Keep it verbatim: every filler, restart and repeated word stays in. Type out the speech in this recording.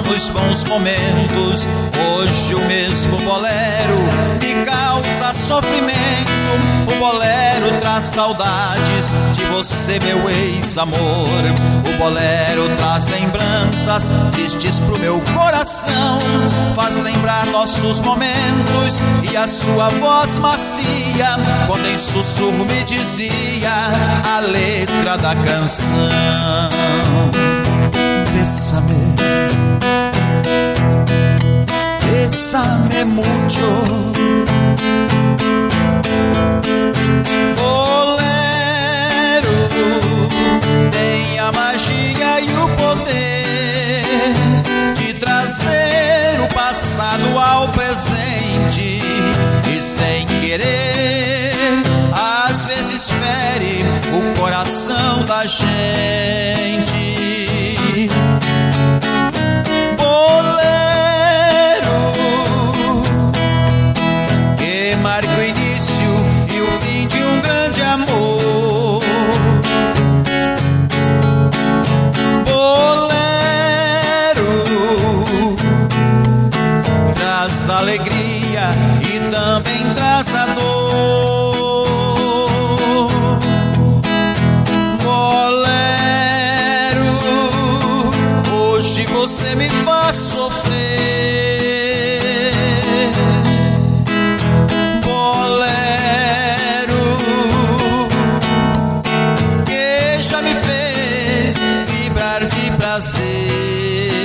nos bons momentos. Hoje o mesmo bolero me causa sofrimento. O bolero traz saudades de você, meu ex-amor. O bolero traz lembranças tristes pro meu coração. Faz lembrar nossos momentos e a sua voz macia, quando em sussurro me dizia a letra da canção. Bésame, bésame mucho. Bolero tem a magia e o poder de trazer o passado ao presente e sem querer às vezes fere o coração da gente. Bolero que marca o início e o fim de um grande amor. Bolero traz alegria e também traz a dor. Hoje você me faz sofrer. Bolero que já me fez vibrar de prazer.